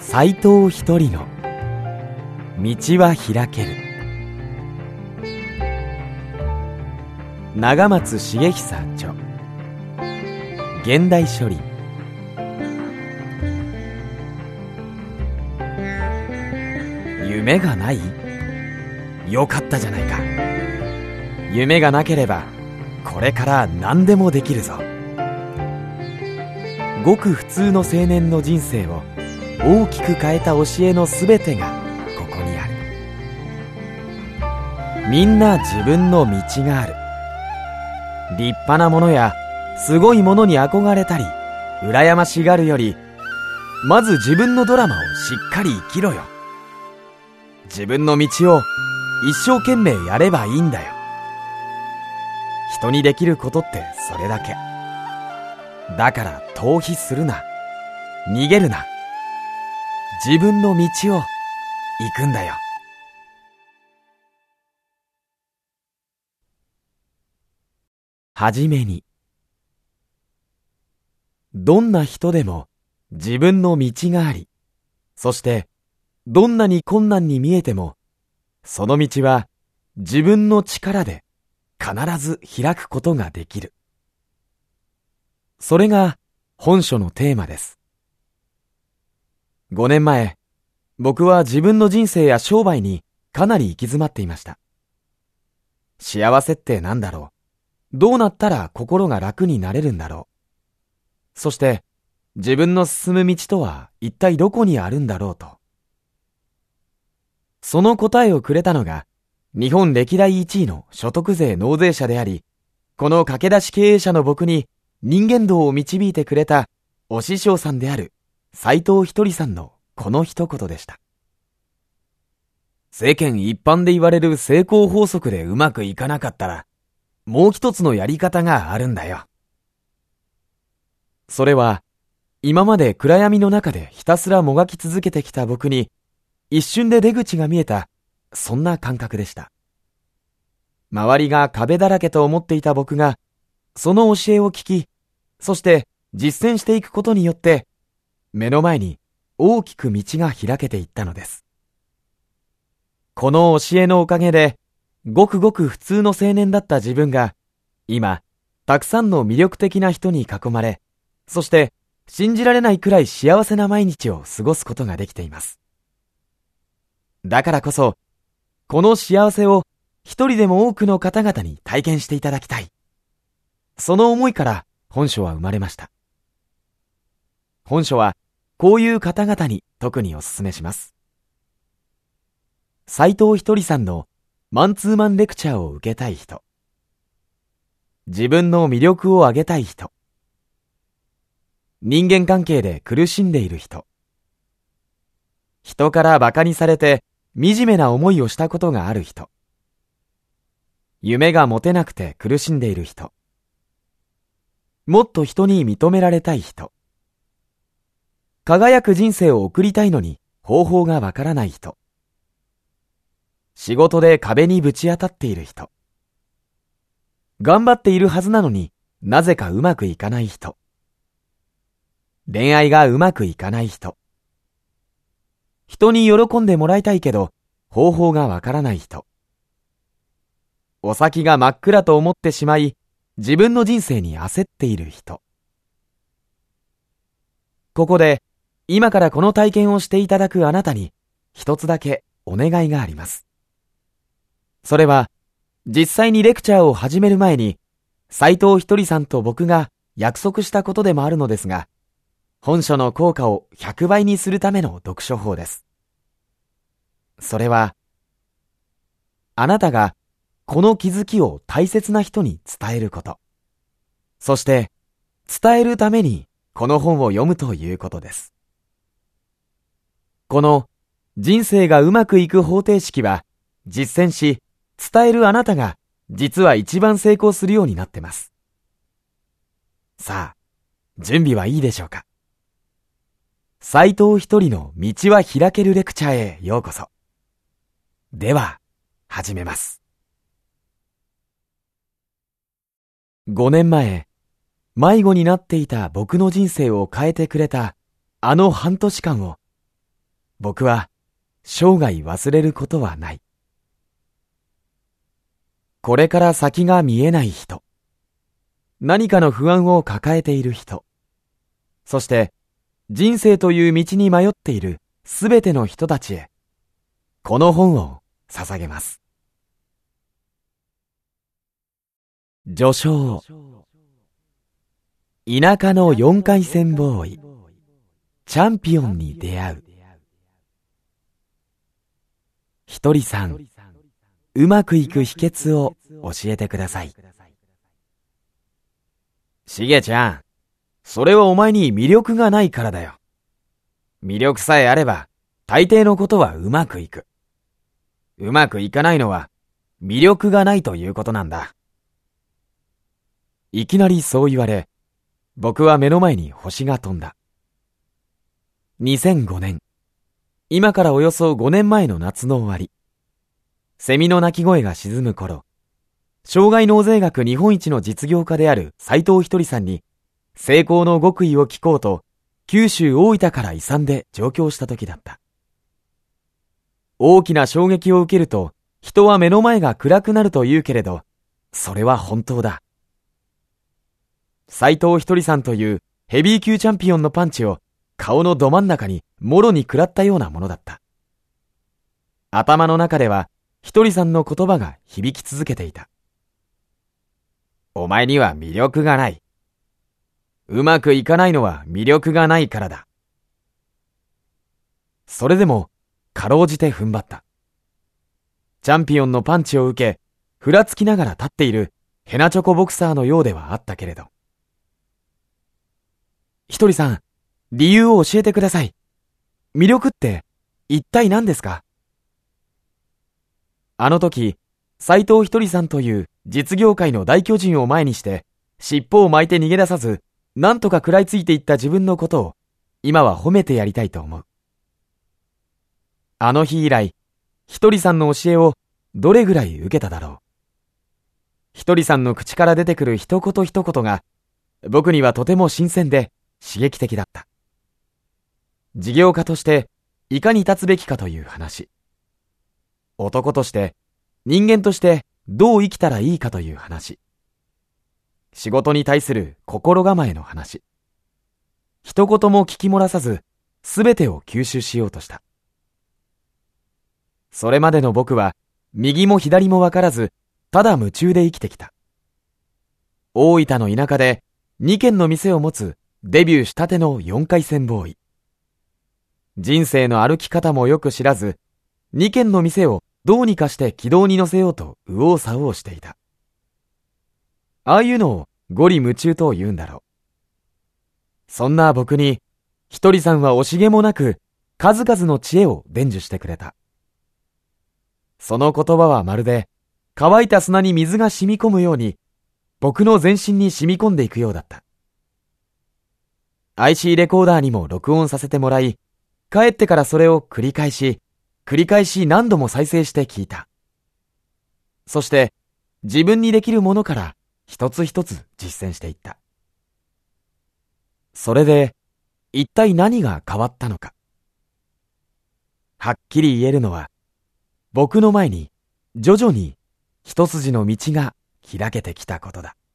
斎藤一人の道は開ける。長松茂久著、現代書理。夢がない？よかったじゃないか。夢がなければこれから何でもできるぞ。ごく普通の青年の人生を大きく変えた教えのすべてがここにある。みんな自分の道がある。立派なものやすごいものに憧れたり羨ましがるより、まず自分のドラマをしっかり生きろよ。自分の道を一生懸命やればいいんだよ。人にできることってそれだけだから、逃避するな、逃げるな。自分の道を行くんだよ。はじめに、どんな人でも自分の道があり、そしてどんなに困難に見えても、その道は自分の力で必ず開くことができる。それが本書のテーマです。5年前、僕は自分の人生や商売にかなり行き詰まっていました。幸せって何だろう？どうなったら心が楽になれるんだろう？そして自分の進む道とは一体どこにあるんだろうと。その答えをくれたのが日本歴代1位の所得税納税者であり、この駆け出し経営者の僕に人間道を導いてくれたお師匠さんである斎藤ひとりさんのこの一言でした。世間一般で言われる成功法則でうまくいかなかったら、もう一つのやり方があるんだよ。それは、今まで暗闇の中でひたすらもがき続けてきた僕に、一瞬で出口が見えた、そんな感覚でした。周りが壁だらけと思っていた僕が、その教えを聞き、そして実践していくことによって、目の前に大きく道が開けていったのです。この教えのおかげで、ごくごく普通の青年だった自分が、今、たくさんの魅力的な人に囲まれ、そして信じられないくらい幸せな毎日を過ごすことができています。だからこそ、この幸せを一人でも多くの方々に体験していただきたい。その思いから本書は生まれました。本書はこういう方々に特にお勧めします。斎藤ひとりさんのマンツーマンレクチャーを受けたい人。自分の魅力を上げたい人。人間関係で苦しんでいる人。人から馬鹿にされて惨めな思いをしたことがある人。夢が持てなくて苦しんでいる人。もっと人に認められたい人。輝く人生を送りたいのに方法がわからない人。仕事で壁にぶち当たっている人。頑張っているはずなのになぜかうまくいかない人。恋愛がうまくいかない人。人に喜んでもらいたいけど方法がわからない人。お先が真っ暗と思ってしまい、自分の人生に焦っている人。ここで、今からこの体験をしていただくあなたに、一つだけお願いがあります。それは、実際にレクチャーを始める前に、斎藤ひとりさんと僕が約束したことでもあるのですが、本書の効果を100倍にするための読書法です。それは、あなたが、この気づきを大切な人に伝えること。そして、伝えるためにこの本を読むということです。この人生がうまくいく方程式は、実践し、伝えるあなたが実は一番成功するようになってます。さあ、準備はいいでしょうか。斎藤ひとりの道は開けるレクチャーへようこそ。では、始めます。5年前、迷子になっていた僕の人生を変えてくれたあの半年間を僕は生涯忘れることはない。これから先が見えない人、何かの不安を抱えている人、そして人生という道に迷っているすべての人たちへ、この本を捧げます。序章。田舎の4回戦ボーイ、チャンピオンに出会う。ひとりさん、うまくいく秘訣を教えてください。しげちゃん、それはお前に魅力がないからだよ。魅力さえあれば、大抵のことはうまくいく。うまくいかないのは、魅力がないということなんだ。いきなりそう言われ、僕は目の前に星が飛んだ。2005年、今からおよそ5年前の夏の終わり、セミの鳴き声が沈む頃、障害納税学日本一の実業家である斉藤ひとりさんに、成功の極意を聞こうと、九州大分から勇んで上京した時だった。大きな衝撃を受けると、人は目の前が暗くなると言うけれど、それは本当だ。斉藤ひとりさんというヘビー級チャンピオンのパンチを顔のど真ん中にもろに食らったようなものだった。頭の中ではひとりさんの言葉が響き続けていた。お前には魅力がない。うまくいかないのは魅力がないからだ。それでもかろうじて踏ん張った。チャンピオンのパンチを受け、ふらつきながら立っているヘナチョコボクサーのようではあったけれど。ひとりさん、理由を教えてください。魅力って一体何ですか？あの時、斉藤ひとりさんという実業界の大巨人を前にして、尻尾を巻いて逃げ出さず、なんとか食らいついていった自分のことを、今は褒めてやりたいと思う。あの日以来、ひとりさんの教えをどれぐらい受けただろう。ひとりさんの口から出てくる一言一言が、僕にはとても新鮮で刺激的だった。事業家としていかに立つべきかという話。男として、人間としてどう生きたらいいかという話。仕事に対する心構えの話。一言も聞き漏らさず、すべてを吸収しようとした。それまでの僕は、右も左もわからず、ただ夢中で生きてきた。大分の田舎で2軒の店を持つデビューしたての4回戦ボーイ。人生の歩き方もよく知らず、2軒の店をどうにかして軌道に乗せようと右往左往していた。ああいうのをゴリ夢中と言うんだろう。そんな僕に、ひとりさんは惜しげもなく数々の知恵を伝授してくれた。その言葉はまるで乾いた砂に水が染み込むように、僕の全身に染み込んでいくようだった。IC レコーダーにも録音させてもらい、帰ってからそれを繰り返し何度も再生して聞いた。そして自分にできるものから一つ一つ実践していった。それで一体何が変わったのか。はっきり言えるのは、僕の前に徐々に一筋の道が開けてきたことだ。